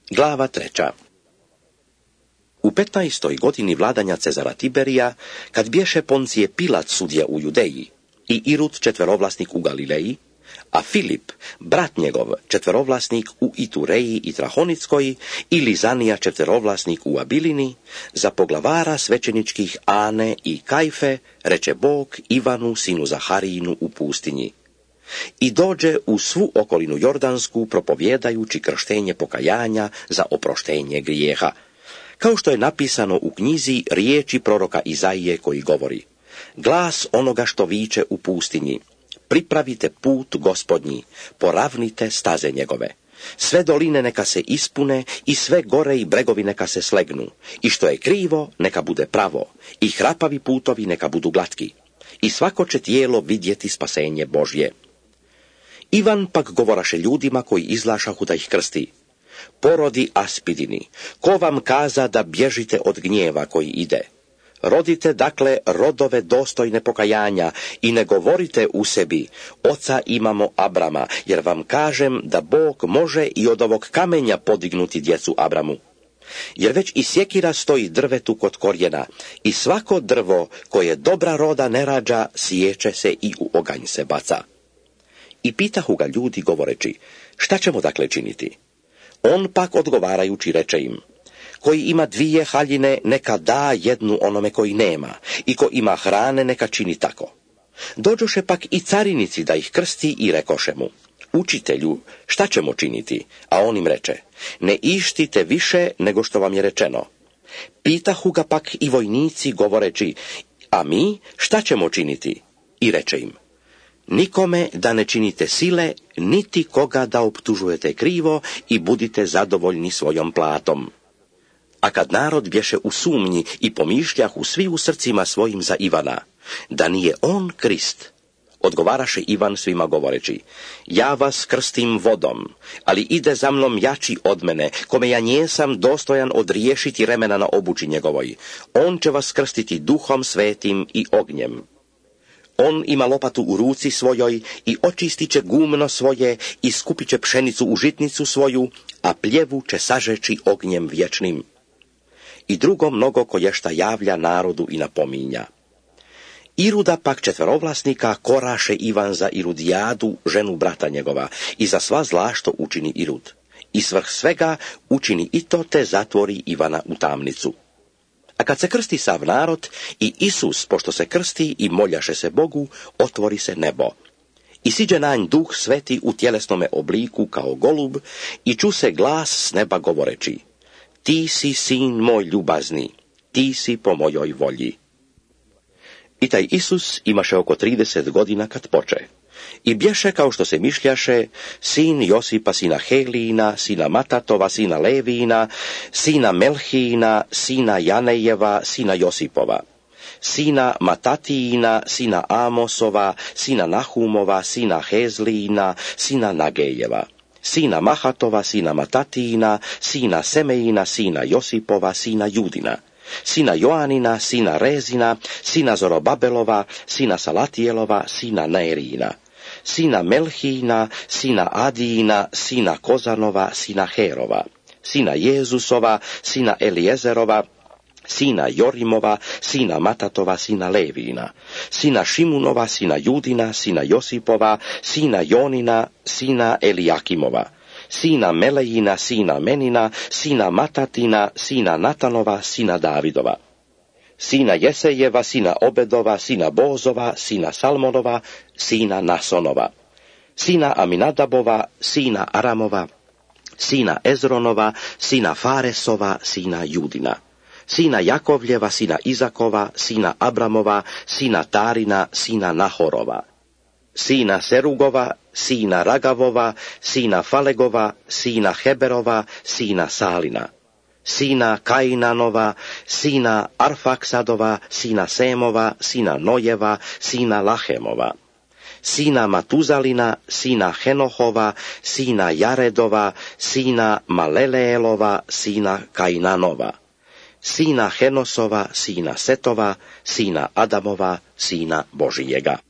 Glava 3. U 15. godini vladanja Cezara Tiberija, kad bješe Poncije Pilat sudija u Judeji i Irud četverovlasnik u Galileji, a Filip, brat njegov, četverovlasnik u Itureji i Trahonickoj, i Lizanija četverovlasnik u Abilini, za poglavara svećeničkih Ane i Kajfe reče Bog Ivanu sinu Zaharijinu u pustinji. I dođe u svu okolinu Jordansku propovjedajući krštenje pokajanja za oproštenje grijeha, kao što je napisano u knjizi riječi proroka Izaije koji govori: glas onoga što viče u pustinji, pripravite put Gospodnji, poravnite staze njegove. Sve doline neka se ispune i sve gore i bregovi neka se slegnu, i što je krivo neka bude pravo, i hrapavi putovi neka budu glatki, i svako će tijelo vidjeti spasenje Božje. Ivan pak govoraše ljudima koji izlašahu da ih krsti: porodi aspidini, ko vam kaza da bježite od gnjeva koji ide? Rodite dakle rodove dostojne pokajanja i ne govorite u sebi: oca imamo Abrama, jer vam kažem da Bog može i od ovog kamenja podignuti djecu Abramu. Jer već i sjekira stoji drvetu kod korijena, i svako drvo koje dobra roda ne rađa, siječe se i u oganj se baca. I pitahu ga ljudi govoreći: šta ćemo dakle činiti? On pak odgovarajući reče im: koji ima 2 haljine neka da jednu onome koji nema, i ko ima hrane neka čini tako. Dođoše pak i carinici da ih krsti i rekoše mu: učitelju, šta ćemo činiti? A on im reče: ne ištite više nego što vam je rečeno. Pitahu ga pak i vojnici govoreći: a mi šta ćemo činiti? I reče im: nikome da ne činite sile, niti koga da optužujete krivo, i budite zadovoljni svojom platom. A kad narod bješe u sumnji i pomišljahu svi u srcima svojim za Ivana, da nije on Krist, odgovaraše Ivan svima govoreći: ja vas krstim vodom, ali ide za mnom jači od mene, kome ja njesam dostojan odriješiti remena na obući njegovoj. On će vas krstiti Duhom Svetim i ognjem. On ima lopatu u ruci svojoj i očistit će gumno svoje i skupit će pšenicu u žitnicu svoju, a pljevu će sažeći ognjem vječnim. I drugo mnogo koješta javlja narodu i napominja. Iruda pak četverovlasnika koraše Ivan za Irudijadu, ženu brata njegova, i za sva zla što učini Irud. I svrh svega učini i to, te zatvori Ivana u tamnicu. A kad se krsti sav narod i Isus, pošto se krsti i moljaše se Bogu, otvori se nebo. I siđe na nj Duh Sveti u tjelesnome obliku kao golub, i ču se glas s neba govoreći: ti si sin moj ljubazni, ti si po mojoj volji. I taj Isus imaše oko 30 godina kad poče. I bješe, kao što se mišljaše, sin Josipa, sina Helijina, sina Matatova, sina Levijina, sina Melhijina, sina Janejeva, sina Josipova, sina Matatijina, sina Amosova, sina Nahumova, sina Hezlijina, sina Nagejeva, sina Mahatova, sina Matatijina, sina Semejina, sina Josipova, sina Judina, sina Joanina, sina Rezina, sina Zorobabelova, sina Salatijelova, sina Nerijina, sina Melhijina, sina Adijina, sina Kozanova, sina Herova, sina Jezusova, sina Elijezerova, sina Jorimova, sina Matatova, sina Levijina, sina Šimunova, sina Judina, sina Josipova, sina Jonina, sina Elijakimova, sina Melejina, sina Menina, sina Matatina, sina Natanova, sina Davidova, sina Jesejeva, sina Obedova, sina Bozova, sina Salmonova, sina Nasonova, sina Aminadabova, sina Aramova, sina Ezronova, sina Faresova, sina Judina, sina Jakovljeva, sina Izakova, sina Abramova, sina Tarina, sina Nahorova, sina Serugova, sina Ragavova, sina Falegova, sina Heberova, sina Salina, sina Kainanova, sina Arfaksadova, sina Semova, sina Nojeva, sina Lahemova, sina Matuzalina, sina Henohova, sina Jaredova, sina Maleleelova, sina Kainanova, sina Henosova, sina Setova, sina Adamova, sina Božijega.